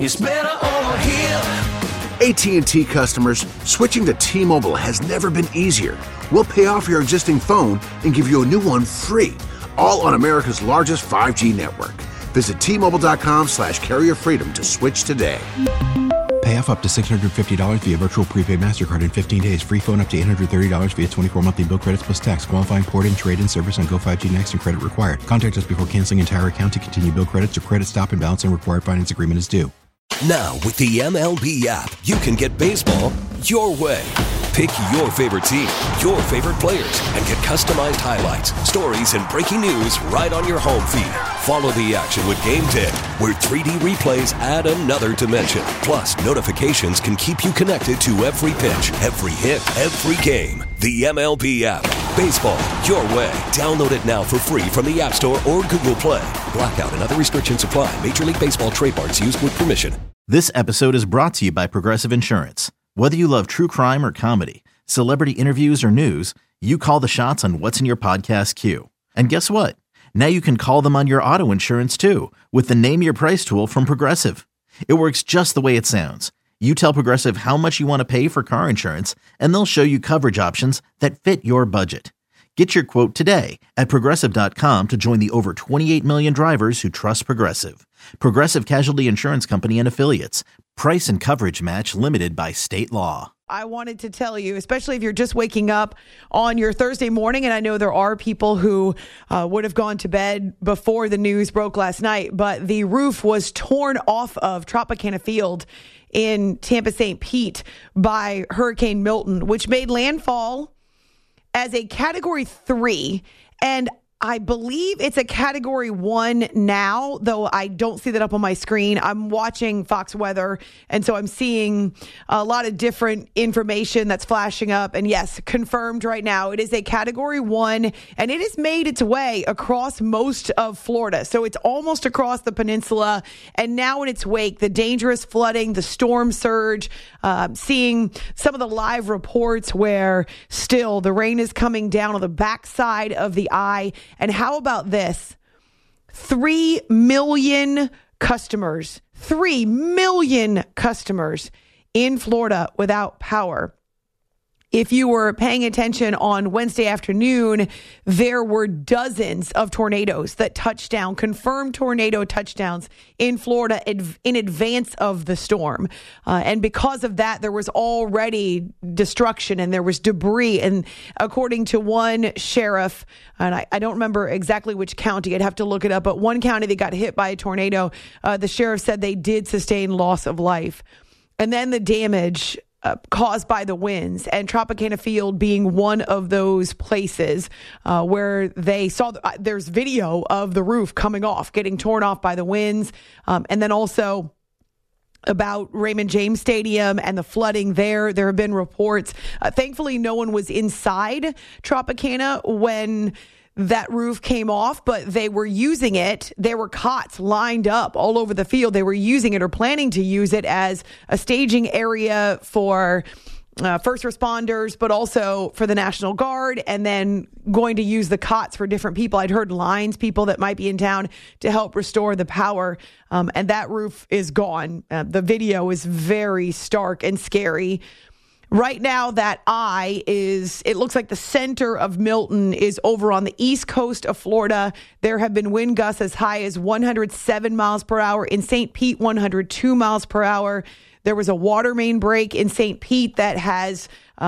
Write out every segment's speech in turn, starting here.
It's better over here. AT&T customers, switching to T-Mobile has never been easier. We'll pay off your existing phone and give you a new one free, all on America's largest 5G network. Visit T-Mobile.com/carrierfreedom to switch today. Pay off up to $650 via virtual prepaid MasterCard in 15 days. Free phone up to $830 via 24 monthly bill credits plus tax. Qualifying port and trade-in service on Go5G Next and credit required. Contact us before canceling entire account to continue bill credits or credit stop and balance and required finance agreement is due. Now, with the MLB app, you can get baseball your way. Pick your favorite team, your favorite players, and get customized highlights, stories, and breaking news right on your home feed. Follow the action with Game Day, where 3D replays add another dimension. Plus, notifications can keep you connected to every pitch, every hit, every game. The MLB app. Baseball your way. Download it now for free from the App Store or Google Play. Blackout and other restrictions apply. Major League Baseball trademarks used with permission. This episode is brought to you by Progressive Insurance. Whether you love true crime or comedy, celebrity interviews or news, you call the shots on what's in your podcast queue. And guess what? Now you can call them on your auto insurance too with the Name Your Price tool from Progressive. It works just the way it sounds. You tell Progressive how much you want to pay for car insurance, and they'll show you coverage options that fit your budget. Get your quote today at Progressive.com to join the over 28 million drivers who trust Progressive. Progressive Casualty Insurance Company and Affiliates. Price and coverage match limited by state law. I wanted to tell you, especially if you're just waking up on your Thursday morning, and I know there are people who would have gone to bed before the news broke last night, but the roof was torn off of Tropicana Field in Tampa St. Pete by Hurricane Milton, which made landfall as a Category 3, and I believe it's a Category 1 now, though I don't see that up on my screen. I'm watching Fox Weather, and so I'm seeing a lot of different information that's flashing up. And yes, confirmed right now, it is a Category 1, and it has made its way across most of Florida. So it's almost across the peninsula, and now in its wake, the dangerous flooding, the storm surge, seeing some of the live reports where still the rain is coming down on the backside of the eye. And how about this? 3 million customers in Florida without power. If you were paying attention on Wednesday afternoon, there were dozens of tornadoes that touched down, confirmed tornado touchdowns in Florida in advance of the storm. And because of that, there was already destruction and there was debris. And according to one sheriff, and I don't remember exactly which county, I'd have to look it up, but one county that got hit by a tornado, the sheriff said they did sustain loss of life. And then the damage caused by the winds, and Tropicana Field being one of those places where they saw there's video of the roof coming off, getting torn off by the winds, and then also about Raymond James Stadium and the flooding there. There have been reports. Thankfully, no one was inside Tropicana when that roof came off, but they were using it. There were cots lined up all over the field. They were using it or planning to use it as a staging area for first responders, but also for the National Guard, and then going to use the cots for different people. I'd heard lines, people that might be in town to help restore the power. And that roof is gone. The video is very stark and scary. Right now, that eye it looks like the center of Milton is over on the east coast of Florida. There have been wind gusts as high as 107 miles per hour. In St. Pete, 102 miles per hour. There was a water main break in St. Pete that has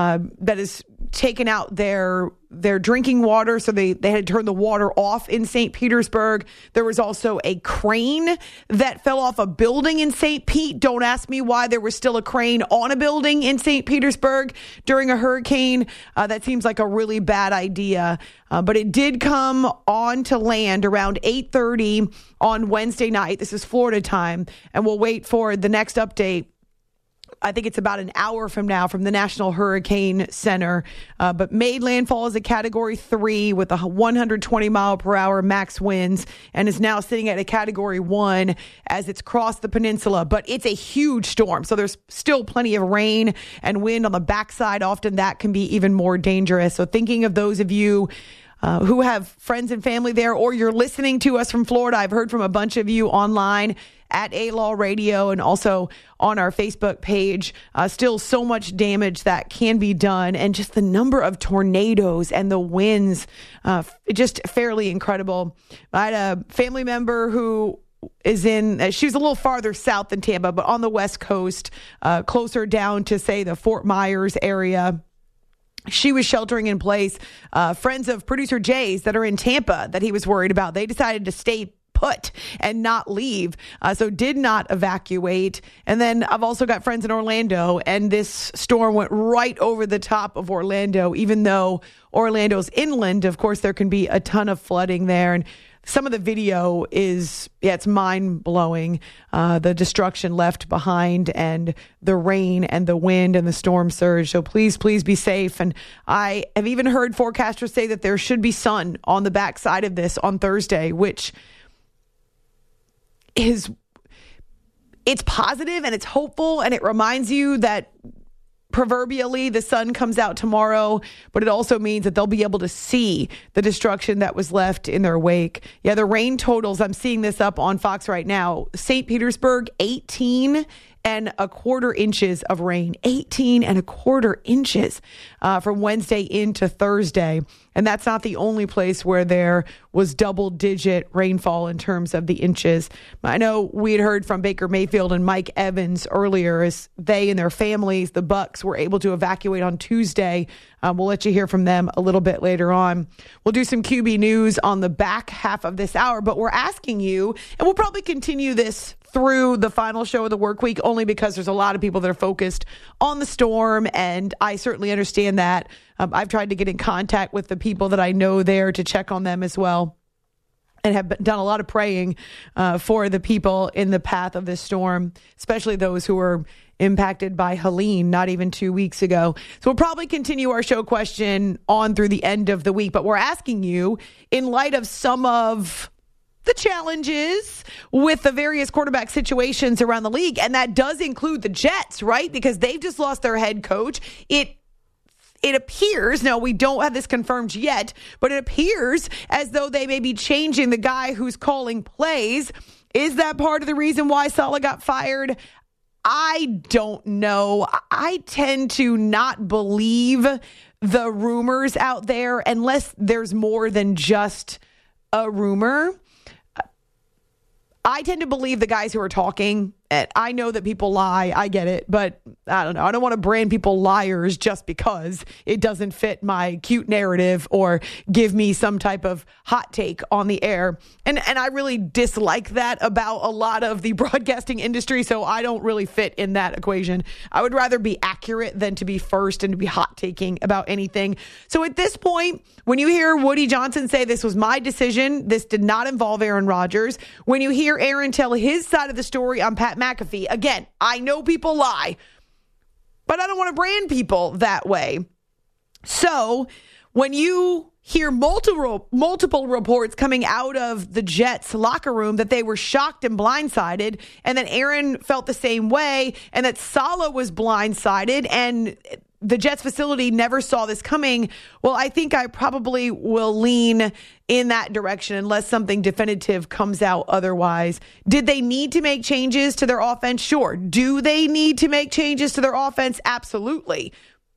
taken out their drinking water, so they had to turn the water off in St. Petersburg. There was also a crane that fell off a building in St. Pete. Don't ask me why there was still a crane on a building in St. Petersburg during a hurricane. That seems like a really bad idea. But it did come on to land around 8:30 on Wednesday night. This is Florida time, and we'll wait for the next update. I think it's about an hour from now from the National Hurricane Center, but made landfall as a Category 3 with a 120 mile per hour max winds, and is now sitting at a Category 1 as it's crossed the peninsula. But it's a huge storm, so there's still plenty of rain and wind on the backside. Often that can be even more dangerous. So thinking of those of you who have friends and family there, or you're listening to us from Florida. I've heard from a bunch of you online at A-Law Radio and also on our Facebook page. Still so much damage that can be done, and just the number of tornadoes and the winds, just fairly incredible. I had a family member who is she was a little farther south than Tampa, but on the West Coast, closer down to, say, the Fort Myers area. She was sheltering in place. Friends of producer Jay's that are in Tampa that he was worried about, they decided to stay put and not leave, so did not evacuate. And then I've also got friends in Orlando, and this storm went right over the top of Orlando, even though Orlando's inland. Of course, there can be a ton of flooding there. And some of the video is, it's mind-blowing, the destruction left behind and the rain and the wind and the storm surge. So please be safe. And I have even heard forecasters say that there should be sun on the backside of this on Thursday, which it's positive and it's hopeful, and it reminds you that proverbially the sun comes out tomorrow, but it also means that they'll be able to see the destruction that was left in their wake. Yeah, the rain totals, I'm seeing this up on Fox right now. St. Petersburg, 18.25 inches of rain. 18.25 inches from Wednesday into Thursday. And that's not the only place where there was double-digit rainfall in terms of the inches. I know we had heard from Baker Mayfield and Mike Evans earlier as they and their families, the Bucs, were able to evacuate on Tuesday. We'll let you hear from them a little bit later on. We'll do some QB news on the back half of this hour, but we're asking you, and we'll probably continue this through the final show of the work week, only because there's a lot of people that are focused on the storm, and I certainly understand that. I've tried to get in contact with the people that I know there to check on them as well, and have done a lot of praying for the people in the path of this storm, especially those who were impacted by Helene not even 2 weeks ago. So we'll probably continue our show question on through the end of the week, but we're asking you, in light of some of the challenges with the various quarterback situations around the league, and that does include the Jets, right? Because they've just lost their head coach. It appears, now we don't have this confirmed yet, but it appears as though they may be changing the guy who's calling plays. Is that part of the reason why Saleh got fired? I don't know. I tend to not believe the rumors out there unless there's more than just a rumor. I tend to believe the guys who are talking. And I know that people lie. I get it. But I don't know. I don't want to brand people liars just because it doesn't fit my cute narrative or give me some type of hot take on the air. And I really dislike that about a lot of the broadcasting industry. So I don't really fit in that equation. I would rather be accurate than to be first and to be hot taking about anything. So at this point, when you hear Woody Johnson say this was my decision, this did not involve Aaron Rodgers. When you hear Aaron tell his side of the story on Pat McAfee, again, I know people lie, but I don't want to brand people that way. So when you hear multiple reports coming out of the Jets locker room that they were shocked and blindsided, and that Aaron felt the same way, and that Saleh was blindsided, and the Jets facility never saw this coming, well, I think I probably will lean in that direction unless something definitive comes out otherwise. Did they need to make changes to their offense? Sure. Do they need to make changes to their offense? Absolutely.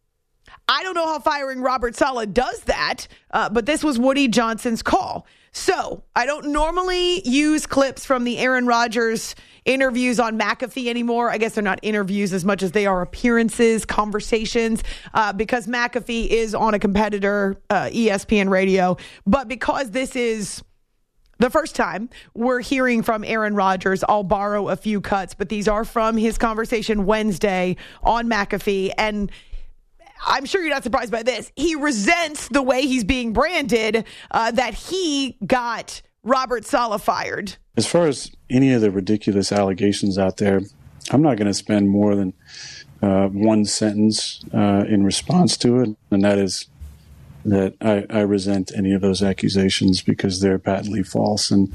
I don't know how firing Robert Saleh does that, but this was Woody Johnson's call. So I don't normally use clips from the Aaron Rodgers interviews on McAfee anymore. I guess they're not interviews as much as they are appearances, conversations, because McAfee is on a competitor, ESPN Radio. But because this is the first time we're hearing from Aaron Rodgers, I'll borrow a few cuts, but these are from his conversation Wednesday on McAfee. And I'm sure you're not surprised by this. He resents the way he's being branded, that he got Robert Saleh fired. As far as any of the ridiculous allegations out there, I'm not going to spend more than one sentence in response to it, and that is that I resent any of those accusations because they're patently false. And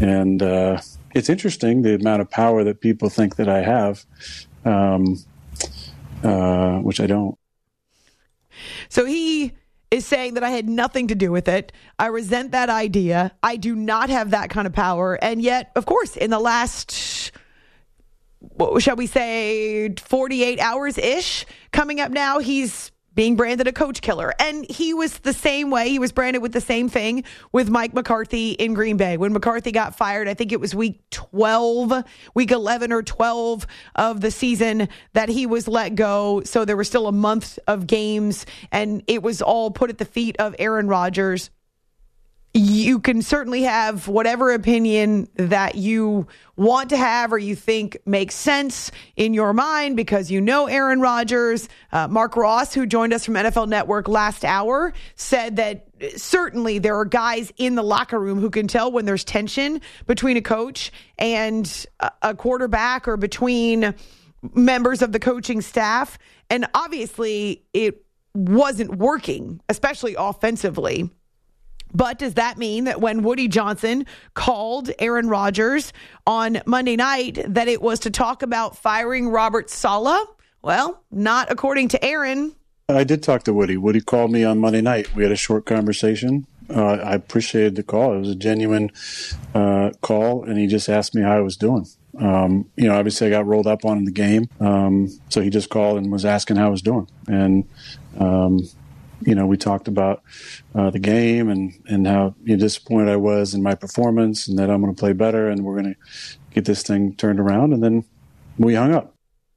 it's interesting the amount of power that people think that I have, which I don't. So he is saying that I had nothing to do with it. I resent that idea. I do not have that kind of power. And yet, of course, in the last, what shall we say, 48 hours-ish, coming up now, he's being branded a coach killer. And he was the same way. He was branded with the same thing with Mike McCarthy in Green Bay. When McCarthy got fired, I think it was week 11 or 12 of the season that he was let go. So there was still a month of games, and it was all put at the feet of Aaron Rodgers. You can certainly have whatever opinion that you want to have or you think makes sense in your mind because you know Aaron Rodgers. Mark Ross, who joined us from NFL Network last hour, said that certainly there are guys in the locker room who can tell when there's tension between a coach and a quarterback or between members of the coaching staff. And obviously it wasn't working, especially offensively. But does that mean that when Woody Johnson called Aaron Rodgers on Monday night that it was to talk about firing Robert Saleh? Well, not according to Aaron. I did talk to Woody. Woody called me on Monday night. We had a short conversation. I appreciated the call. It was a genuine call, and he just asked me how I was doing. Obviously I got rolled up on in the game. So he just called and was asking how I was doing. And, we talked about the game and how disappointed I was in my performance and that I'm going to play better and we're going to get this thing turned around. And then we hung up.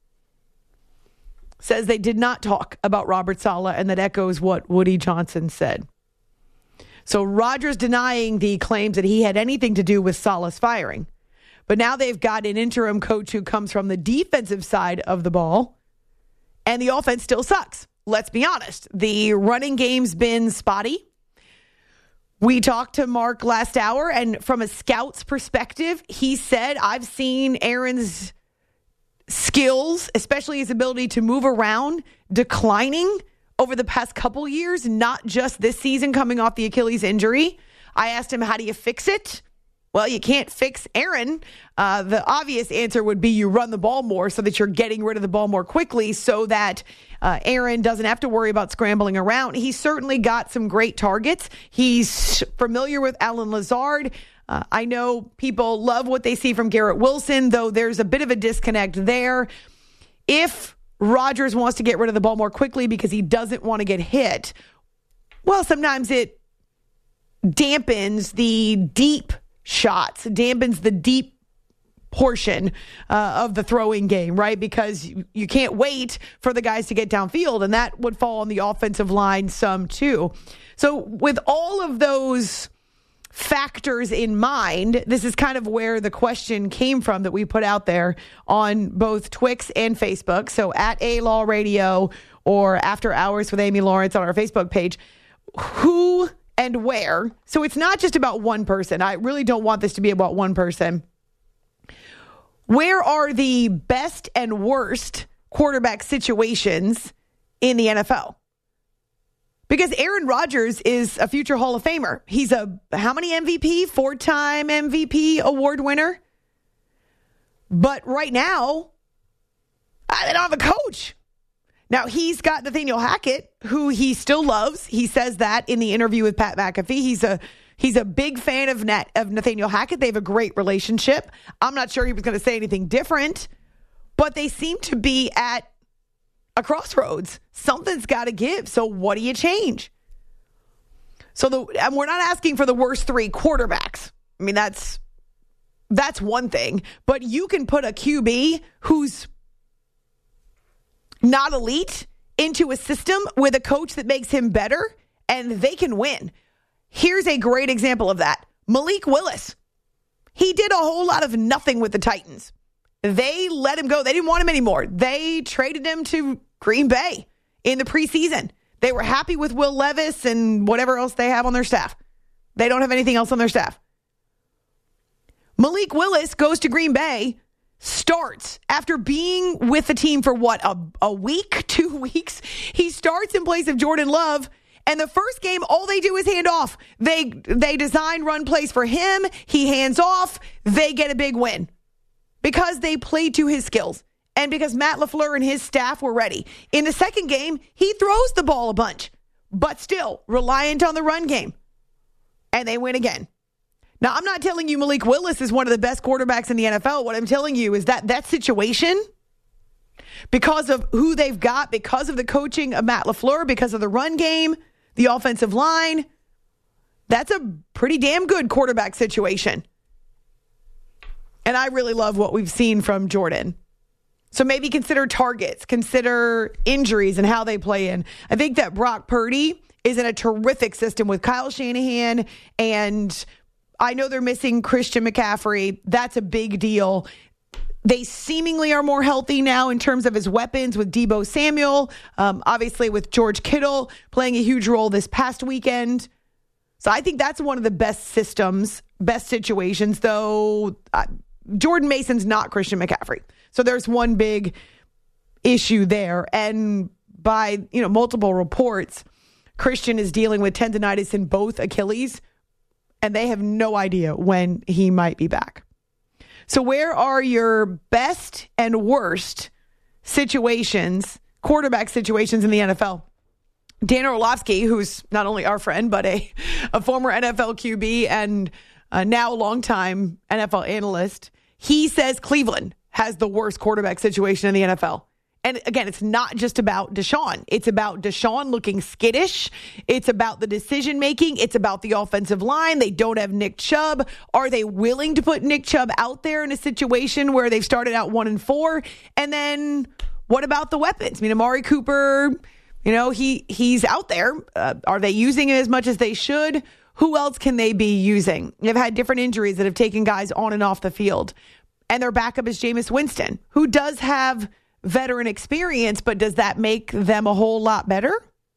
Says they did not talk about Robert Saleh, and that echoes what Woody Johnson said. So Rodgers denying the claims that he had anything to do with Saleh's firing. But now they've got an interim coach who comes from the defensive side of the ball, and the offense still sucks. Let's be honest. The running game's been spotty. We talked to Mark last hour, and from a scout's perspective, he said, I've seen Aaron's skills, especially his ability to move around, declining over the past couple years, not just this season coming off the Achilles injury. I asked him, how do you fix it? Well, you can't fix Aaron. The obvious answer would be you run the ball more so that you're getting rid of the ball more quickly so that Aaron doesn't have to worry about scrambling around. He's certainly got some great targets. He's familiar with Allen Lazard. I know people love what they see from Garrett Wilson, though there's a bit of a disconnect there. If Rodgers wants to get rid of the ball more quickly because he doesn't want to get hit, well, sometimes it dampens the deep shots, dampens the deep portion of the throwing game, right? Because you can't wait for the guys to get downfield, and that would fall on the offensive line some too. So with all of those factors in mind, this is kind of where the question came from that we put out there on both Twix and Facebook. So at A-Law Radio or After Hours with Amy Lawrence on our Facebook page, who and where. So it's not just about one person. I really don't want this to be about one person. Where are the best and worst quarterback situations in the NFL? Because Aaron Rodgers is a future Hall of Famer. He's how many MVP? 4-time MVP award winner. But right now, they don't have a coach. Now, he's got Nathaniel Hackett, who he still loves. He says that in the interview with Pat McAfee. He's a big fan of Nathaniel Hackett. They have a great relationship. I'm not sure he was going to say anything different, but they seem to be at a crossroads. Something's got to give. So what do you change? And we're not asking for the worst three quarterbacks. I mean, that's one thing, but you can put a QB who's not elite into a system with a coach that makes him better, and they can win. Here's a great example of that. Malik Willis. He did a whole lot of nothing with the Titans. They let him go. They didn't want him anymore. They traded him to Green Bay in the preseason. They were happy with Will Levis and whatever else they have on their staff. They don't have anything else on their staff. Malik Willis goes to Green Bay, starts after being with the team for a week, 2 weeks. He starts in place of Jordan Love. And the first game, all they do is hand off. They design run plays for him. He hands off. They get a big win because they played to his skills and because Matt LaFleur and his staff were ready. In the second game, he throws the ball a bunch, but still reliant on the run game. And they win again. Now, I'm not telling you Malik Willis is one of the best quarterbacks in the NFL. What I'm telling you is that situation, because of who they've got, because of the coaching of Matt LaFleur, because of the run game, the offensive line, that's a pretty damn good quarterback situation. And I really love what we've seen from Jordan. So maybe consider targets, consider injuries and how they play in. I think that Brock Purdy is in a terrific system with Kyle Shanahan, and I know they're missing Christian McCaffrey. That's a big deal. They seemingly are more healthy now in terms of his weapons with Deebo Samuel, obviously with George Kittle playing a huge role this past weekend. So I think that's one of the best systems, best situations, though Jordan Mason's not Christian McCaffrey. So there's one big issue there. And by multiple reports, Christian is dealing with tendonitis in both Achilles, and they have no idea when he might be back. So where are your best and worst situations, quarterback situations in the NFL? Dan Orlovsky, who's not only our friend, but a former NFL QB and now a longtime NFL analyst, he says Cleveland has the worst quarterback situation in the NFL. And again, it's not just about Deshaun. It's about Deshaun looking skittish. It's about the decision making. It's about the offensive line. They don't have Nick Chubb. Are they willing to put Nick Chubb out there in a situation where they've started out 1-4? And then what about the weapons? I mean, Amari Cooper, he's out there. Are they using it as much as they should? Who else can they be using? They've had different injuries that have taken guys on and off the field. And their backup is Jameis Winston, who does have veteran experience, but does that make them a whole lot better?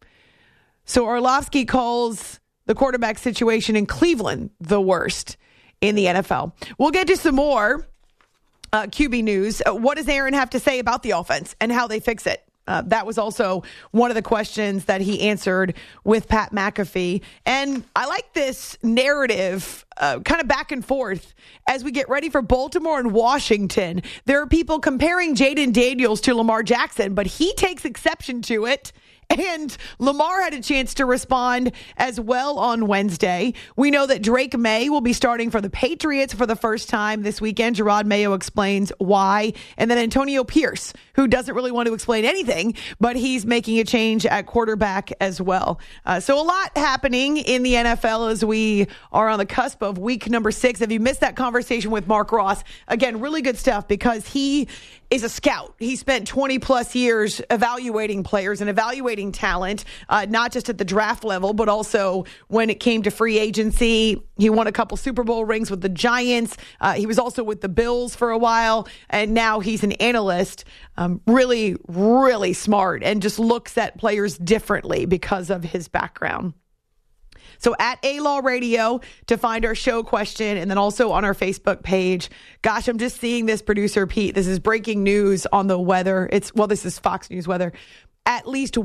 So Orlovsky calls the quarterback situation in Cleveland the worst in the NFL. We'll get to some more QB news. What does Aaron have to say about the offense and how they fix it? That was also one of the questions that he answered with Pat McAfee. And I like this narrative kind of back and forth as we get ready for Baltimore and Washington. There are people comparing Jaden Daniels to Lamar Jackson, but he takes exception to it. And Lamar had a chance to respond as well on Wednesday. We know that Drake May will be starting for the Patriots for the first time this weekend. Gerard Mayo explains why. And then Antonio Pierce, who doesn't really want to explain anything, but he's making a change at quarterback as well. So a lot happening in the NFL as we are on the cusp of week number 6. If you missed that conversation with Mark Ross, again, really good stuff because he is a scout. He spent 20 plus years evaluating players and evaluating talent, not just at the draft level, but also when it came to free agency. He won a couple Super Bowl rings with the Giants. He was also with the Bills for a while, and now he's an analyst. Really, really smart and just looks at players differently because of his background. So at A-Law Radio to find our show question, and then also on our Facebook page. Gosh, I'm just seeing this, producer Pete. This is breaking news on the weather. This is Fox News weather. At least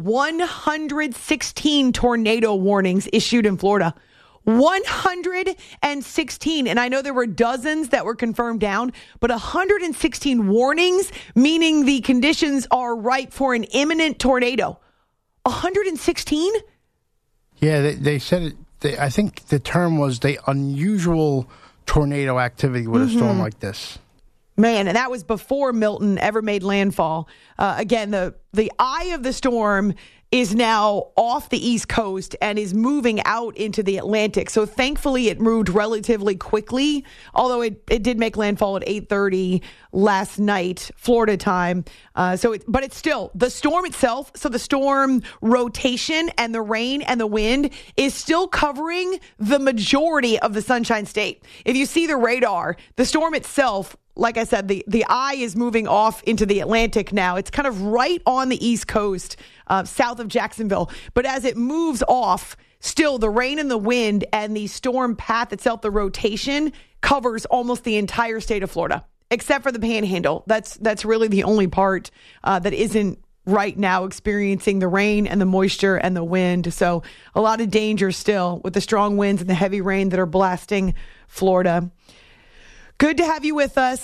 116 tornado warnings issued in Florida. 116. And I know there were dozens that were confirmed down, but 116 warnings, meaning the conditions are ripe for an imminent tornado. 116? Yeah, they said it. I think the term was the unusual tornado activity with a storm like this. Man, and that was before Milton ever made landfall. Again, the eye of the storm is now off the East Coast and is moving out into the Atlantic. So thankfully it moved relatively quickly, although it did make landfall at 8:30 last night, Florida time. But it's still, the storm itself, so the storm rotation and the rain and the wind is still covering the majority of the Sunshine State. If you see the radar, the storm itself, like I said, the eye is moving off into the Atlantic now. It's kind of right on the East Coast, south of Jacksonville. But as it moves off, still the rain and the wind and the storm path itself, the rotation, covers almost the entire state of Florida, except for the Panhandle. That's really the only part that isn't right now experiencing the rain and the moisture and the wind. So a lot of danger still with the strong winds and the heavy rain that are blasting Florida. Good to have you with us.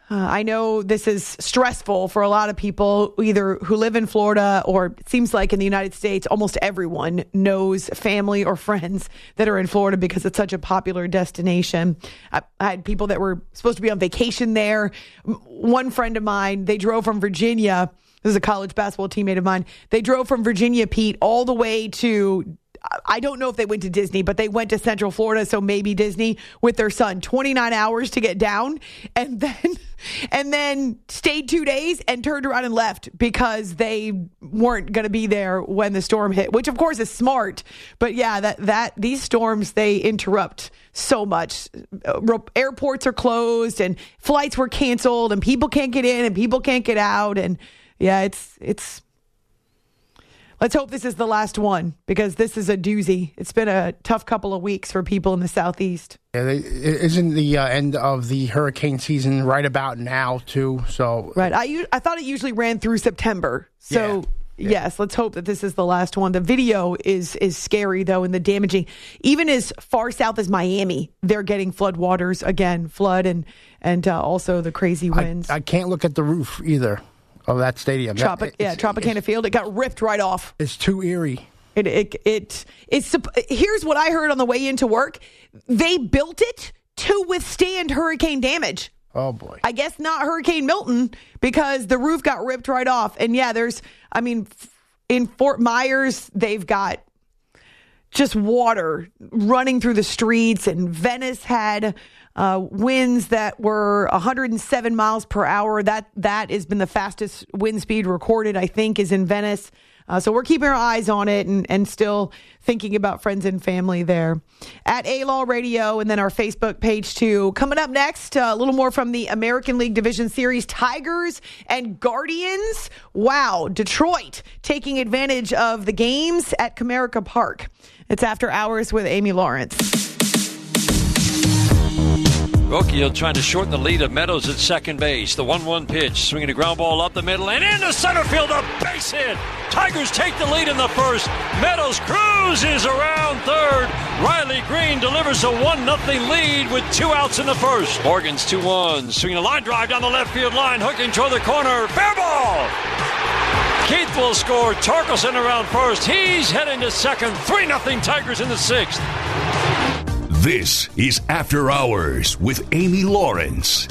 I know this is stressful for a lot of people, either who live in Florida or it seems like in the United States, almost everyone knows family or friends that are in Florida because it's such a popular destination. I had people that were supposed to be on vacation there. One friend of mine, they drove from Virginia. This is a college basketball teammate of mine. They drove from Virginia, Pete, all the way to, I don't know if they went to Disney, but they went to Central Florida, so maybe Disney, with their son. 29 hours to get down, and then stayed 2 days and turned around and left because they weren't going to be there when the storm hit, which of course is smart. But yeah, that these storms, they interrupt so much. Airports are closed and flights were canceled and people can't get in and people can't get out. And yeah, it's let's hope this is the last one because this is a doozy. It's been a tough couple of weeks for people in the Southeast. Yeah, isn't the end of the hurricane season right about now, too? So right. I thought it usually ran through September. So, yes, let's hope that this is the last one. The video is scary, though, and the damaging. Even as far south as Miami, they're getting floodwaters again, flood and also the crazy winds. I can't look at the roof either of that stadium. Tropicana Field. It got ripped right off. It's too eerie. It's here's what I heard on the way into work. They built it to withstand hurricane damage. Oh boy. I guess not Hurricane Milton because the roof got ripped right off. And yeah, in Fort Myers, they've got just water running through the streets, and Venice had winds that were 107 miles per hour. That has been the fastest wind speed recorded, I think, is in Venice. So we're keeping our eyes on it and still thinking about friends and family there. At A-Law Radio and then our Facebook page too. Coming up next, a little more from the American League Division Series. Tigers and Guardians. Wow, Detroit taking advantage of the games at Comerica Park. It's After Hours with Amy Lawrence. Rocchio trying to shorten the lead of Meadows at second base. The 1-1 pitch, swinging a ground ball up the middle and into center field, a base hit. Tigers take the lead in the first. Meadows cruises around third. Riley Green delivers a 1-0 lead with 2 outs in the first. Morgan's 2-1, swinging a line drive down the left field line, hooking toward the corner. Fair ball! Keith will score. Torkelson around first. He's heading to second. 3-0 Tigers in the sixth. This is After Hours with Amy Lawrence.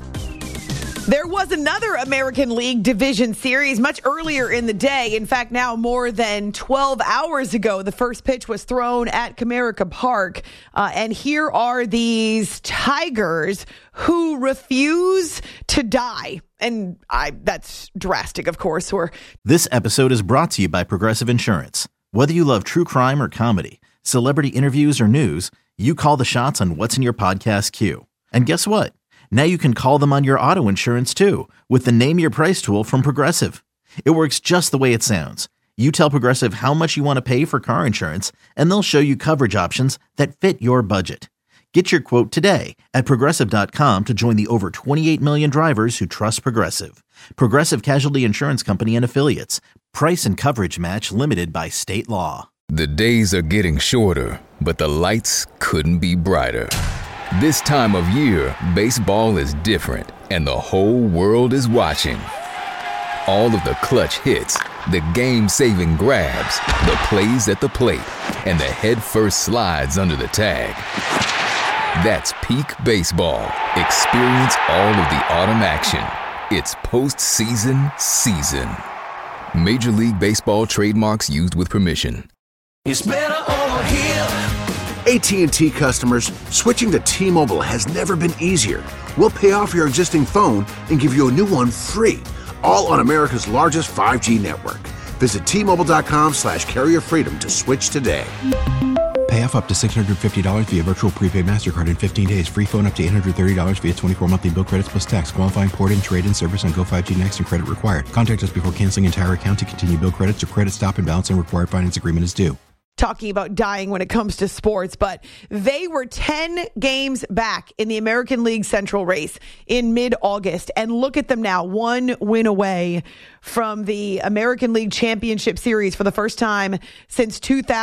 There was another American League Division Series much earlier in the day. In fact, now more than 12 hours ago, the first pitch was thrown at Comerica Park. And here are these Tigers who refuse to die. And that's drastic, of course. This episode is brought to you by Progressive Insurance. Whether you love true crime or comedy, celebrity interviews or news, you call the shots on what's in your podcast queue. And guess what? Now you can call them on your auto insurance too with the Name Your Price tool from Progressive. It works just the way it sounds. You tell Progressive how much you want to pay for car insurance, and they'll show you coverage options that fit your budget. Get your quote today at Progressive.com to join the over 28 million drivers who trust Progressive. Progressive Casualty Insurance Company and Affiliates. Price and coverage match limited by state law. The days are getting shorter, but the lights couldn't be brighter. This time of year, baseball is different, and the whole world is watching. All of the clutch hits, the game-saving grabs, the plays at the plate, and the head-first slides under the tag. That's peak baseball. Experience all of the autumn action. It's postseason season. Major League Baseball trademarks used with permission. It's better over here. AT&T customers, switching to T-Mobile has never been easier. We'll pay off your existing phone and give you a new one free, all on America's largest 5G network. Visit T-Mobile.com/carrier freedom to switch today. Pay off up to $650 via virtual prepaid MasterCard in 15 days. Free phone up to $830 via 24 monthly bill credits plus tax. Qualifying port-in, trade-in service on Go 5G Next and credit required. Contact us before canceling entire account to continue bill credits or credit stop and balance and required finance agreement is due. Talking about dying when it comes to sports, but they were 10 games back in the American League Central race in mid-August. And look at them now, 1 win away from the American League Championship Series for the first time since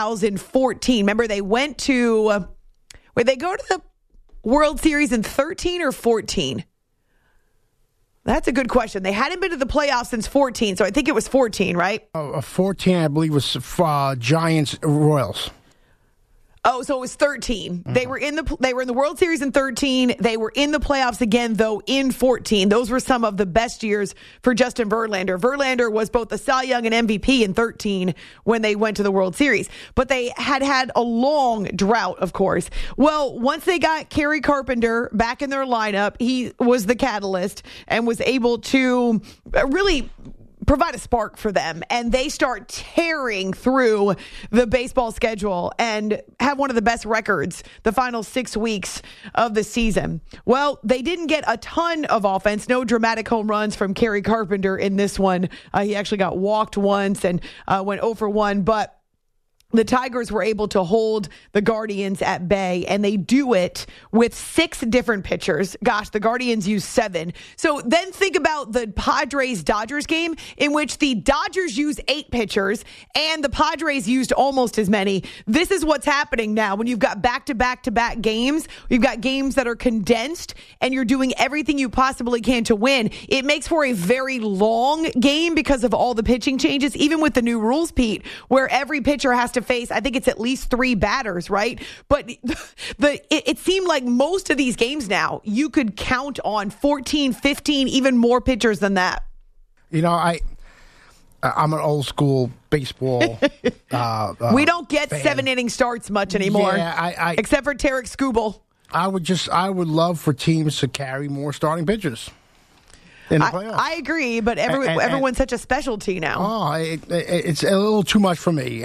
2014. Remember, they went to, they go to the World Series in 13 or 14? That's a good question. They hadn't been to the playoffs since 14, so I think it was 14, right? 14, I believe, was Giants Royals. Oh, so it was 13. Mm-hmm. They were in the World Series in 13. They were in the playoffs again, though, in 14. Those were some of the best years for Justin Verlander. Verlander was both the Cy Young and MVP in 13 when they went to the World Series. But they had a long drought, of course. Well, once they got Kerry Carpenter back in their lineup, he was the catalyst and was able to really provide a spark for them, and they start tearing through the baseball schedule and have one of the best records the final 6 weeks of the season. Well, they didn't get a ton of offense, no dramatic home runs from Kerry Carpenter in this one. He actually got walked once and went 0 for 1, but the Tigers were able to hold the Guardians at bay, and they do it with 6 different pitchers. Gosh, the Guardians used 7. So then think about the Padres-Dodgers game, in which the Dodgers used 8 pitchers, and the Padres used almost as many. This is what's happening now when you've got back-to-back-to-back games. You've got games that are condensed, and you're doing everything you possibly can to win. It makes for a very long game because of all the pitching changes, even with the new rules, Pete, where every pitcher has to face, I think it's at least 3 batters, right? But it seemed like most of these games now, you could count on 14, 15, even more pitchers than that. You know, I'm an old school baseball. We don't get fan. 7-inning starts much anymore, except for Tarek Skubal. I would love for teams to carry more starting pitchers in the playoffs. I agree, but everyone's such a specialty now. Oh, it's a little too much for me,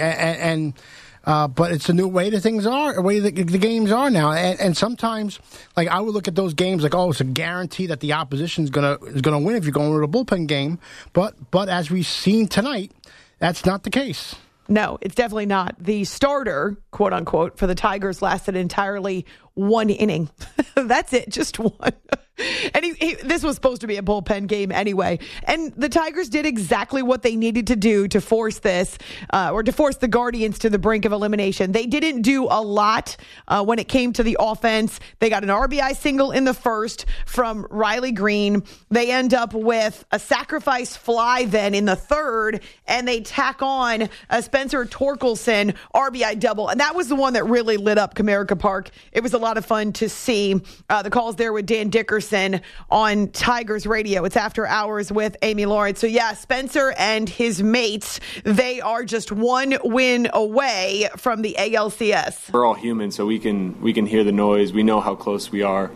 but it's a new way the games are now, and sometimes, like, I would look at those games like, oh, it's a guarantee that the opposition is gonna win if you're going with a bullpen game, but as we've seen tonight, that's not the case. No, it's definitely not. The starter, quote unquote, for the Tigers lasted entirely 1 inning. That's it, just 1. And this was supposed to be a bullpen game anyway. And the Tigers did exactly what they needed to do to force this, or to force the Guardians to the brink of elimination. They didn't do a lot when it came to the offense. They got an RBI single in the first from Riley Green. They end up with a sacrifice fly then in the third, and they tack on a Spencer Torkelson RBI double. And that was the one that really lit up Comerica Park. It was a lot of fun to see. The calls there with Dan Dickerson on Tigers Radio. It's After Hours with Amy Lawrence. So yeah, Spencer and his mates, they are just 1 win away from the ALCS. We're all human, so we can hear the noise. We know how close we are,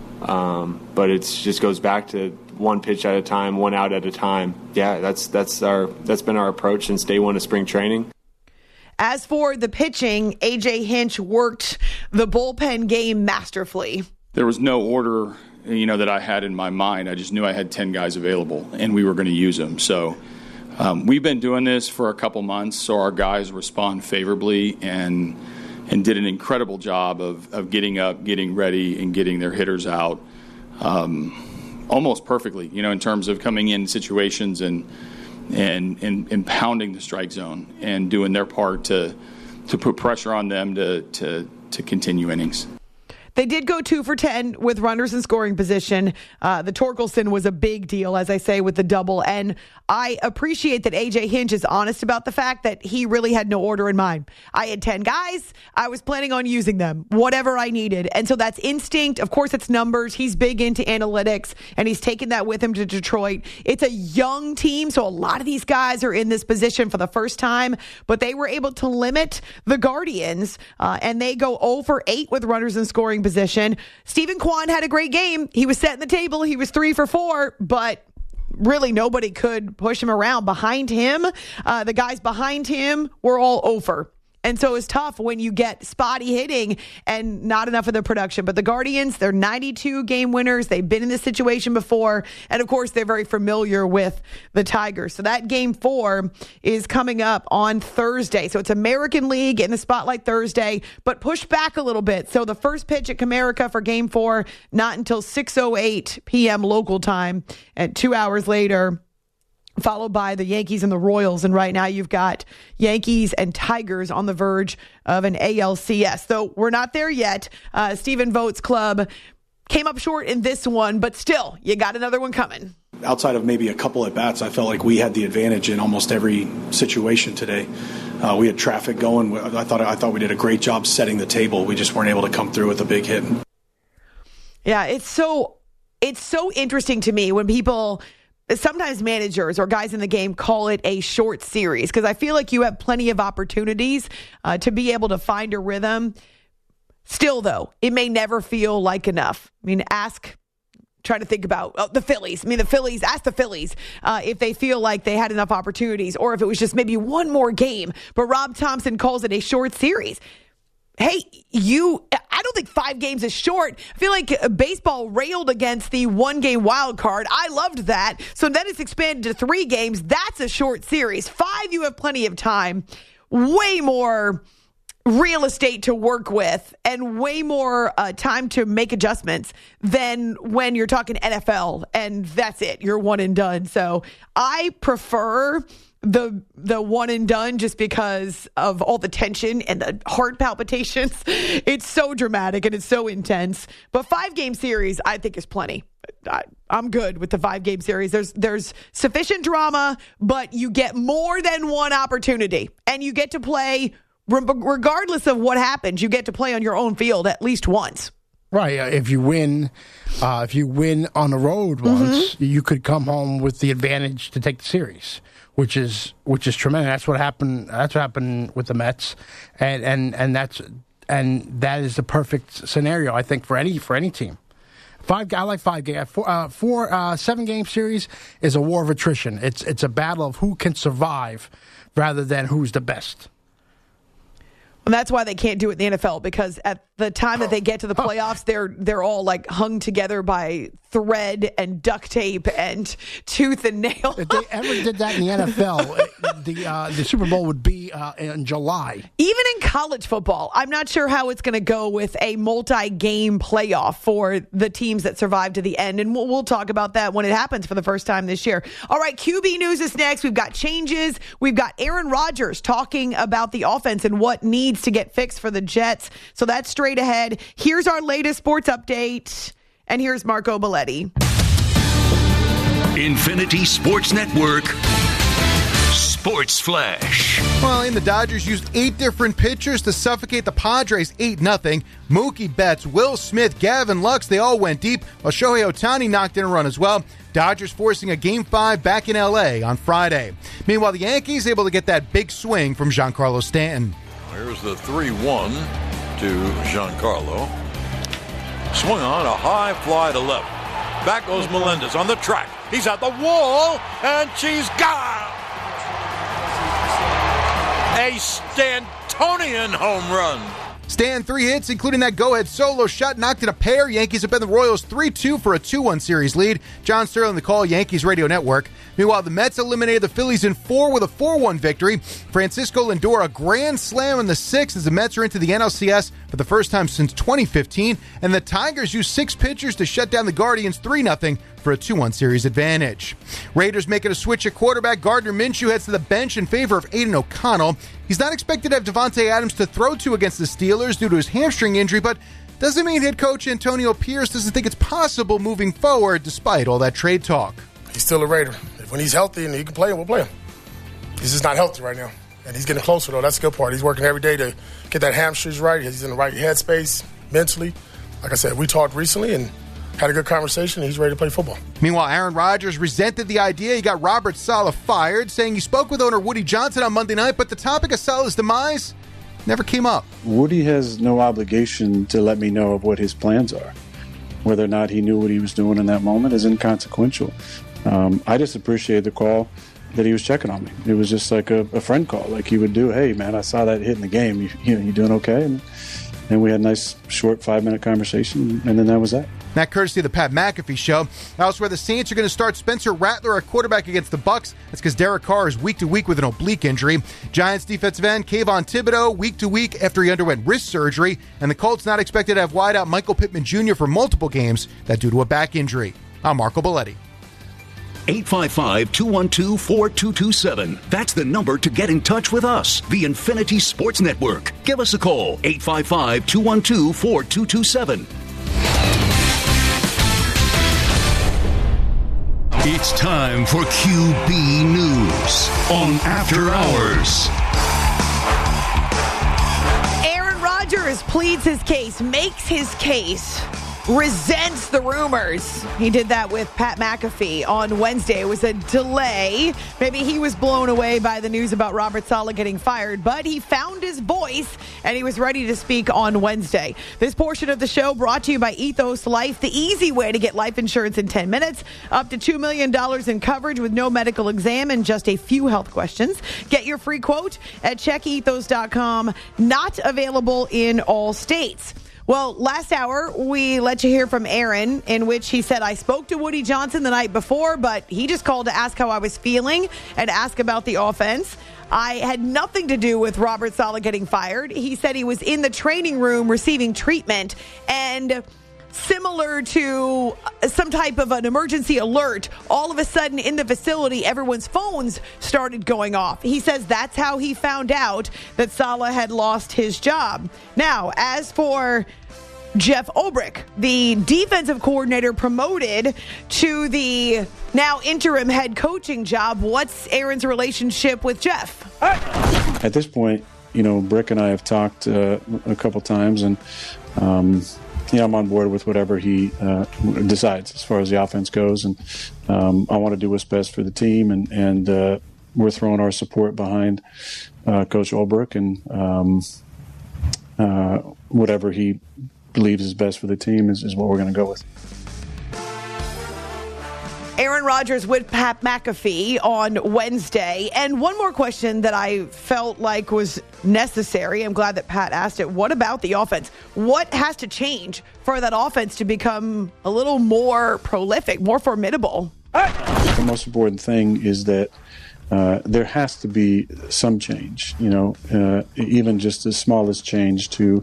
but it just goes back to 1 pitch at a time, 1 out at a time. Yeah, that's been our approach since day 1 of spring training. As for the pitching, A.J. Hinch worked the bullpen game masterfully. There was no order, that I had in my mind. I just knew I had 10 guys available, and we were going to use them. So we've been doing this for a couple months, so our guys respond favorably and did an incredible job of getting up, getting ready, and getting their hitters out almost perfectly, in terms of coming in situations and pounding the strike zone and doing their part to put pressure on them to continue innings. They did go 2 for 10 with runners in scoring position. The Torkelson was a big deal, as I say, with the double. And I appreciate that A.J. Hinch is honest about the fact that he really had no order in mind. I had 10 guys. I was planning on using them, whatever I needed. And so that's instinct. Of course, it's numbers. He's big into analytics, and he's taken that with him to Detroit. It's a young team, so a lot of these guys are in this position for the first time. But they were able to limit the Guardians, and they go 0 for 8 with runners in scoring position. Stephen Kwan had a great game. He was setting the table. He was 3 for 4, but really nobody could push him around. Behind him, the guys behind him were all over. And so it's tough when you get spotty hitting and not enough of the production. But the Guardians, they're 92 game winners. They've been in this situation before. And of course, they're very familiar with the Tigers. So that game 4 is coming up on Thursday. So it's American League in the spotlight Thursday, but pushed back a little bit. So the first pitch at Comerica for game 4, not until 6:08 p.m. local time. And 2 hours later, followed by the Yankees and the Royals. And right now you've got Yankees and Tigers on the verge of an ALCS. Though we're not there yet. Stephen Vogt's club came up short in this one, but still, you got another one coming. Outside of maybe a couple at bats, I felt like we had the advantage in almost every situation today. We had traffic going. I thought we did a great job setting the table. We just weren't able to come through with a big hit. Yeah, it's so interesting to me when people, sometimes managers or guys in the game, call it a short series, because I feel like you have plenty of opportunities to be able to find a rhythm. Still, though, it may never feel like enough. I mean, trying to think about the Phillies. Ask the Phillies if they feel like they had enough opportunities or if it was just maybe one more game. But Rob Thompson calls it a short series. Hey, I don't think 5 games is short. I feel like baseball railed against the 1-game wild card. I loved that. So then it's expanded to 3 games. That's a short series. 5, you have plenty of time. Way more real estate to work with and way more time to make adjustments than when you're talking NFL and that's it. You're one and done. So I prefer the one and done just because of all the tension and the heart palpitations. It's so dramatic and it's so intense. But 5-game series, I think, is plenty. I'm good with the 5-game series. There's sufficient drama, but you get more than one opportunity and you get to play. Regardless of what happens, you get to play on your own field at least once. Right. If you win on the road once, you could come home with the advantage to take the series, which is tremendous. That's what happened. That's what happened with the Mets, and that is the perfect scenario, I think, for any team. I like 5 games. 7-game series is a war of attrition. It's a battle of who can survive rather than who's the best. And that's why they can't do it in the NFL, because at the time that they get to the playoffs, they're all like hung together by thread and duct tape and tooth and nail. If they ever did that in the NFL, the Super Bowl would be in July. Even in college football, I'm not sure how it's going to go with a multi-game playoff for the teams that survive to the end. And we'll talk about that when it happens for the first time this year. All right, QB news is next. We've got changes. We've got Aaron Rodgers talking about the offense and what needs to get fixed for the Jets. So that's straight ahead. Here's our latest sports update. And here's Marco Belletti. Infinity Sports Network Sports Flash. Well, the Dodgers used 8 different pitchers to suffocate the Padres 8-0. Mookie Betts, Will Smith, Gavin Lux, they all went deep, while Shohei Ohtani knocked in a run as well. Dodgers forcing a Game 5 back in L.A. on Friday. Meanwhile, the Yankees able to get that big swing from Giancarlo Stanton. Here's the 3-1 to Giancarlo. Swung on a high fly to left. Back goes Melendez on the track. He's at the wall, and she's gone. A Stantonian home run. Stan 3 hits, including that go-ahead solo shot, knocked in a pair. Yankees have been the Royals 3-2 for a 2-1 series lead. John Sterling, the call, Yankees Radio Network. Meanwhile, the Mets eliminated the Phillies in 4 with a 4-1 victory. Francisco Lindor, a grand slam in the 6th as the Mets are into the NLCS for the first time since 2015. And the Tigers used 6 pitchers to shut down the Guardians 3-0 for a 2-1 series advantage. Raiders making a switch at quarterback. Gardner Minshew heads to the bench in favor of Aiden O'Connell. He's not expected to have Devontae Adams to throw to against the Steelers due to his hamstring injury, but doesn't mean head coach Antonio Pierce doesn't think it's possible moving forward despite all that trade talk. He's still a Raider. When he's healthy and he can play, we'll play him. He's just not healthy right now. And he's getting closer, though. That's the good part. He's working every day to get that hamstrings right. He's in the right headspace mentally. Like I said, we talked recently and had a good conversation, and he's ready to play football. Meanwhile, Aaron Rodgers resented the idea. He got Robert Saleh fired, saying he spoke with owner Woody Johnson on Monday night, but the topic of Saleh's demise never came up. Woody has no obligation to let me know of what his plans are. Whether or not he knew what he was doing in that moment is inconsequential. I just appreciate the call that he was checking on me. It was just like a friend call, like he would do. Hey, man, I saw that hit in the game. You doing okay? And we had a nice, short 5-minute conversation, and then that was that. That courtesy of the Pat McAfee Show. Elsewhere, the Saints are going to start Spencer Rattler at quarterback against the Bucs. That's because Derek Carr is week-to-week with an oblique injury. Giants defensive end Kayvon Thibodeau week-to-week after he underwent wrist surgery. And the Colts not expected to have wideout Michael Pittman Jr. for multiple games, that due to a back injury. I'm Marco Belletti. 855-212-4227. That's the number to get in touch with us, the Infinity Sports Network. Give us a call, 855-212-4227. It's time for QB News on After Hours. Aaron Rodgers pleads his case, makes his case, resents the rumors. He did that with Pat McAfee on Wednesday. It was a delay. Maybe he was blown away by the news about Robert Saleh getting fired, but he found his voice and he was ready to speak on Wednesday. This portion of the show brought to you by Ethos Life, the easy way to get life insurance in 10 minutes, up to $2 million in coverage with no medical exam and just a few health questions. Get your free quote at checkethos.com. Not available in all states. Well, last hour, we let you hear from Aaron, in which he said, I spoke to Woody Johnson the night before, but he just called to ask how I was feeling and ask about the offense. I had nothing to do with Robert Saleh getting fired. He said he was in the training room receiving treatment, and similar to some type of an emergency alert, all of a sudden in the facility, everyone's phones started going off. He says that's how he found out that Saleh had lost his job. Now, as for Jeff Ulbrich, the defensive coordinator promoted to the now interim head coaching job, what's Aaron's relationship with Jeff? At this point, Brick and I have talked a couple times, and I'm on board with whatever he decides as far as the offense goes, and I want to do what's best for the team, and we're throwing our support behind Coach Ulbrich, and whatever he believes is best for the team is what we're going to go with. Aaron Rodgers with Pat McAfee on Wednesday. And one more question that I felt like was necessary. I'm glad that Pat asked it. What about the offense? What has to change for that offense to become a little more prolific, more formidable? The most important thing is that there has to be some change, even just the smallest change to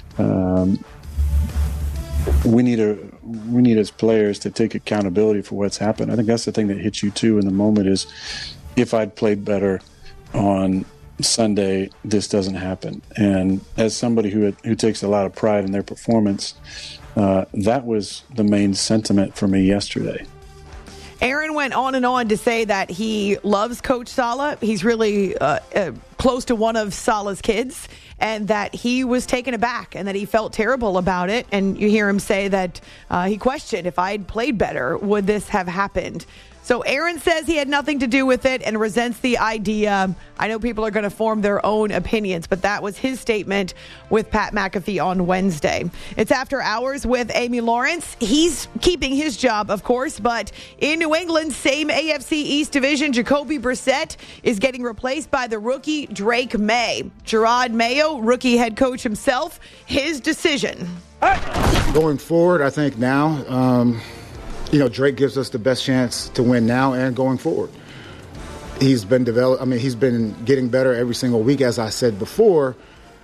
we need as players to take accountability for what's happened. I think that's the thing that hits you too in the moment is if I'd played better on Sunday, this doesn't happen. And as somebody who takes a lot of pride in their performance, that was the main sentiment for me yesterday. Aaron went on and on to say that he loves Coach Saleh. He's really close to one of Saleh's kids, and that he was taken aback and that he felt terrible about it. And you hear him say that he questioned, if I'd played better, would this have happened? So Aaron says he had nothing to do with it and resents the idea. I know people are going to form their own opinions, but that was his statement with Pat McAfee on Wednesday. It's After Hours with Amy Lawrence. He's keeping his job, of course, but in New England, same AFC East division, Jacoby Brissett is getting replaced by the rookie Drake May. Gerard Mayo, rookie head coach himself, his decision. Going forward, I think now, Drake gives us the best chance to win now and going forward. He's been he's been getting better every single week, as I said before.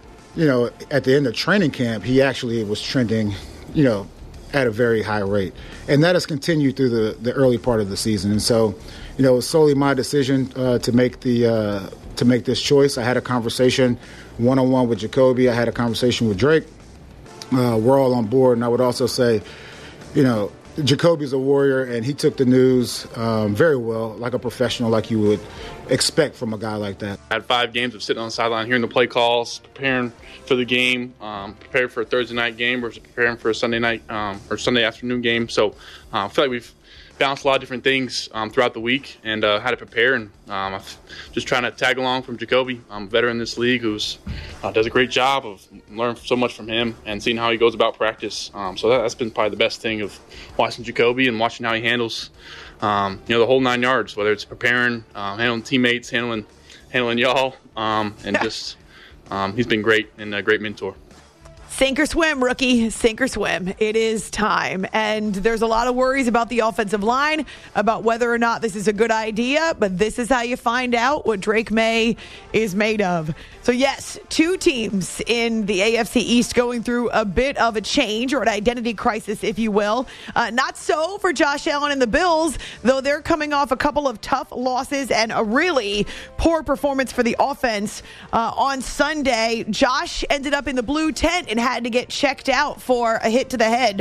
At the end of training camp, he actually was trending, at a very high rate. And that has continued through the early part of the season. And so, it was solely my decision to make this choice. I had a conversation one-on-one with Jacoby. I had a conversation with Drake. We're all on board. And I would also say, Jacoby's a warrior, and he took the news very well, like a professional, like you would expect from a guy like that. I had 5 games of sitting on the sideline, hearing the play calls, preparing for the game, prepared for a Thursday night game versus preparing for a Sunday night or Sunday afternoon game. So I feel like we've balanced a lot of different things throughout the week and had to prepare. And I'm just trying to tag along from Jacoby. I'm a veteran in this league who does a great job of learning so much from him and seeing how he goes about practice. So that's been probably the best thing of watching Jacoby and watching how he handles, the whole 9 yards, whether it's preparing, handling teammates, handling y'all, and just he's been great and a great mentor. Sink or swim, rookie. Sink or swim. It is time. And there's a lot of worries about the offensive line, about whether or not this is a good idea, but this is how you find out what Drake May is made of. So, yes, 2 teams in the AFC East going through a bit of a change or an identity crisis, if you will. Not so for Josh Allen and the Bills, though they're coming off a couple of tough losses and a really poor performance for the offense on Sunday. Josh ended up in the blue tent and had to get checked out for a hit to the head.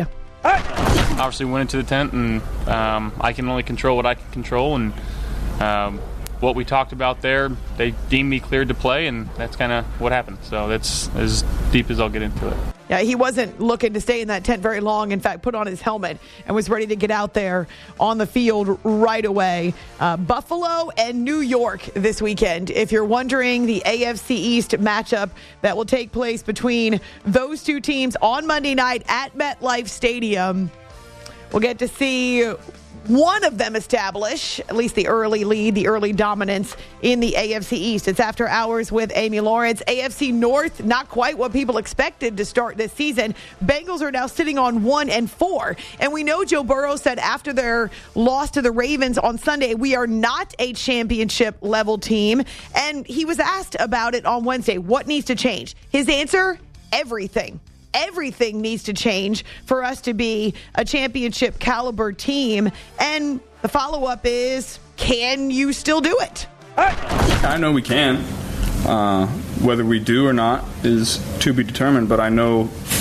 Obviously went into the tent, and I can only control what I can control, and what we talked about there, they deemed me cleared to play, and that's kind of what happened. So that's as deep as I'll get into it. Yeah, he wasn't looking to stay in that tent very long. In fact, put on his helmet and was ready to get out there on the field right away. Buffalo and New York this weekend. If you're wondering, the AFC East matchup that will take place between those two teams on Monday night at MetLife Stadium. We'll get to see one of them establish at least the early lead, the early dominance in the AFC East. It's After Hours with Amy Lawrence. AFC North, not quite what people expected to start this season. Bengals are now sitting on 1-4. And we know Joe Burrow said after their loss to the Ravens on Sunday, we are not a championship level team. And he was asked about it on Wednesday. What needs to change? His answer, everything. Everything needs to change for us to be a championship caliber team. And the follow-up is, can you still do it? I know we can. Whether we do or not is to be determined, but I know,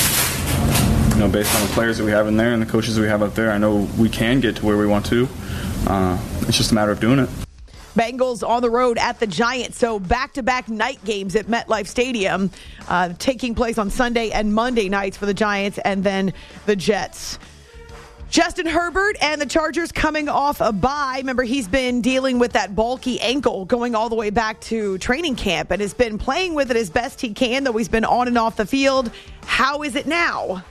based on the players that we have in there and the coaches that we have up there, I know we can get to where we want to. It's just a matter of doing it. Bengals on the road at the Giants. So back-to-back night games at MetLife Stadium taking place on Sunday and Monday nights for the Giants and then the Jets. Justin Herbert and the Chargers coming off a bye. Remember, he's been dealing with that bulky ankle going all the way back to training camp and has been playing with it as best he can, though he's been on and off the field. How is it now?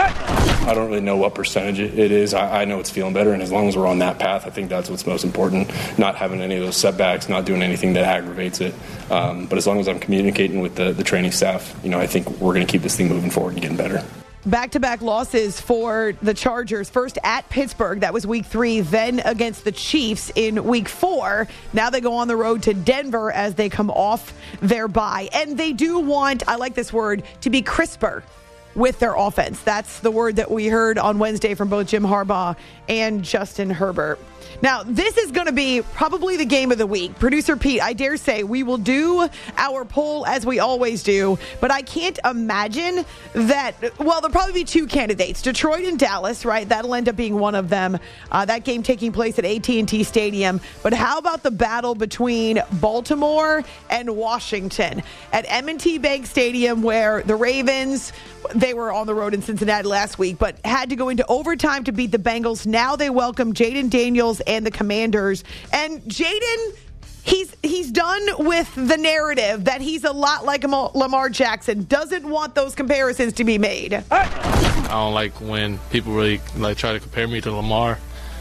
I don't really know what percentage it is. I know it's feeling better, and as long as we're on that path, I think that's what's most important, not having any of those setbacks, not doing anything that aggravates it. But as long as I'm communicating with the training staff, I think we're going to keep this thing moving forward and getting better. Back-to-back losses for the Chargers. First at Pittsburgh, that was week 3, then against the Chiefs in week 4. Now they go on the road to Denver as they come off their bye. And they do want, I like this word, to be crisper with their offense. That's the word that we heard on Wednesday from both Jim Harbaugh and Justin Herbert. Now, this is going to be probably the game of the week. Producer Pete, I dare say we will do our poll as we always do, but I can't imagine that, well, there'll probably be 2 candidates, Detroit and Dallas, right? That'll end up being one of them. That game taking place at AT&T Stadium. But how about the battle between Baltimore and Washington at M&T Bank Stadium, where the Ravens, they were on the road in Cincinnati last week, but had to go into overtime to beat the Bengals. Now they welcome Jaden Daniels and the Commanders. And Jaden, he's done with the narrative that he's a lot like Lamar Jackson. Doesn't want those comparisons to be made. I don't like when people really try to compare me to Lamar,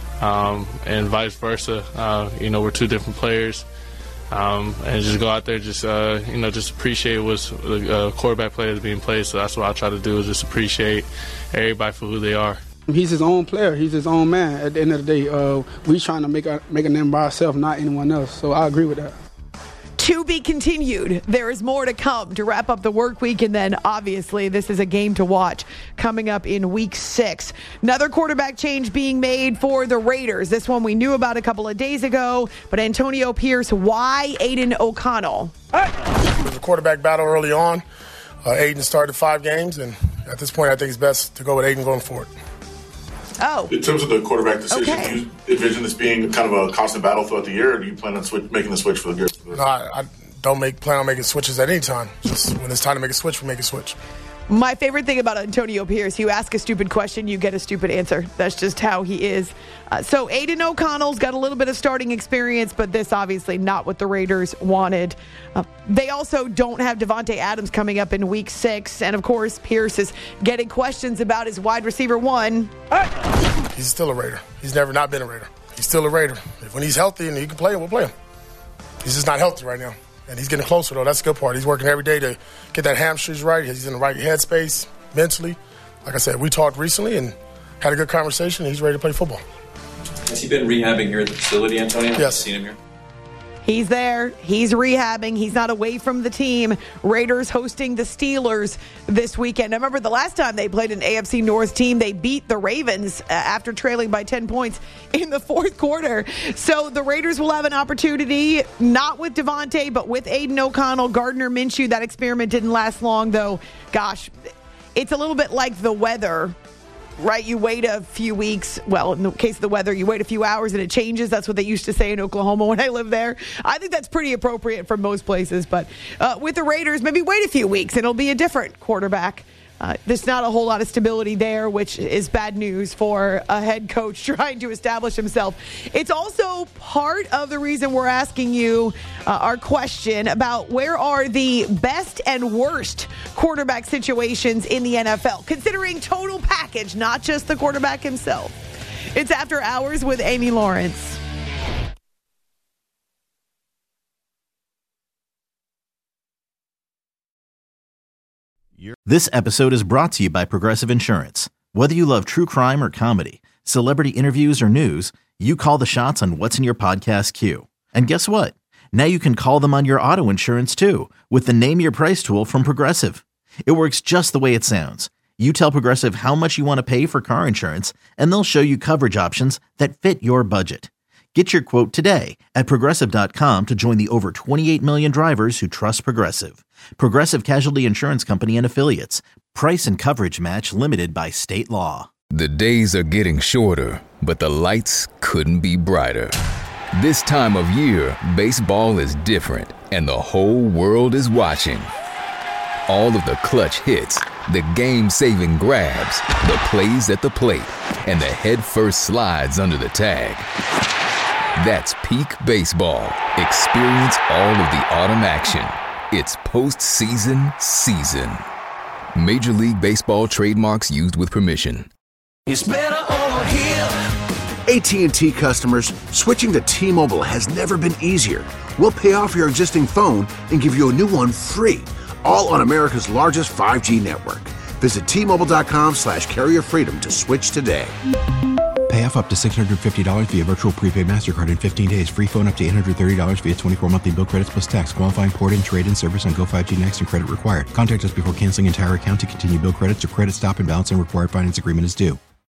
and vice versa. We're 2 different players. And just go out there, just appreciate what's the quarterback play that's being played. So that's what I try to do, is just appreciate everybody for who they are. He's his own player. He's his own man. At the end of the day, we trying to make a name by ourselves, not anyone else. So I agree with that. To be continued. There is more to come to wrap up the work week, and then obviously this is a game to watch coming up in week 6. Another quarterback change being made for the Raiders. This one we knew about a couple of days ago, but Antonio Pierce, why Aiden O'Connell? It was a quarterback battle early on. Aiden started 5 games, and at this point I think it's best to go with Aiden going forward. Oh. In terms of the quarterback decision, okay. Do you envision this being kind of a constant battle throughout the year, or do you plan on making the switch for the year? No, I don't plan on making switches at any time. Just when it's time to make a switch, we make a switch. My favorite thing about Antonio Pierce, you ask a stupid question, you get a stupid answer. That's just how he is. So Aiden O'Connell's got a little bit of starting experience, but this obviously not what the Raiders wanted. They also don't have Devontae Adams coming up in week 6. And, of course, Pierce is getting questions about his wide receiver 1. He's still a Raider. He's never not been a Raider. He's still a Raider. When he's healthy and he can play, we'll play him. He's just not healthy right now. And he's getting closer, though. That's the good part. He's working every day to get that hamstrings right. He's in the right headspace mentally. Like I said, we talked recently and had a good conversation, and he's ready to play football. Has he been rehabbing here at the facility, Antonio? Yes. Have you seen him here? He's there. He's rehabbing. He's not away from the team. Raiders hosting the Steelers this weekend. I remember the last time they played an AFC North team, they beat the Ravens after trailing by 10 points in the 4th quarter. So the Raiders will have an opportunity, not with Devontae, but with Aiden O'Connell, Gardner Minshew. That experiment didn't last long, though. Gosh, it's a little bit like the weather right? You wait a few weeks. Well, in the case of the weather, you wait a few hours and it changes. That's what they used to say in Oklahoma when I lived there. I think that's pretty appropriate for most places. But with the Raiders, maybe wait a few weeks and it'll be a different quarterback. There's not a whole lot of stability there, which is bad news for a head coach trying to establish himself. It's also part of the reason we're asking you our question about where are the best and worst quarterback situations in the NFL, considering total package, not just the quarterback himself. It's After Hours with Amy Lawrence. This episode is brought to you by Progressive Insurance. Whether you love true crime or comedy, celebrity interviews or news, you call the shots on what's in your podcast queue. And guess what? Now you can call them on your auto insurance too with the Name Your Price tool from Progressive. It works just the way it sounds. You tell Progressive how much you want to pay for car insurance, and they'll show you coverage options that fit your budget. Get your quote today at Progressive.com to join the over 28 million drivers who trust Progressive. Progressive Casualty Insurance Company and Affiliates. Price and coverage match limited by state law. The days are getting shorter, but the lights couldn't be brighter. This time of year, baseball is different, and the whole world is watching. All of the clutch hits, the game-saving grabs, the plays at the plate, and the head-first slides under the tag. That's peak baseball. Experience all of the autumn action. It's postseason season. Major League Baseball trademarks used with permission. It's better over here. AT&T customers, switching to T-Mobile has never been easier. We'll pay off your existing phone and give you a new one free, all on America's largest 5G network. Visit T-Mobile.com/carrier freedom to switch today. Pay off up to $650 via virtual prepaid MasterCard in 15 days. Free phone up to $830 via 24 monthly bill credits plus tax. Qualifying port-in, trade-in service on Go 5G Next and credit required. Contact us before canceling entire account to continue bill credits or credit stop and balance and required finance agreement is due.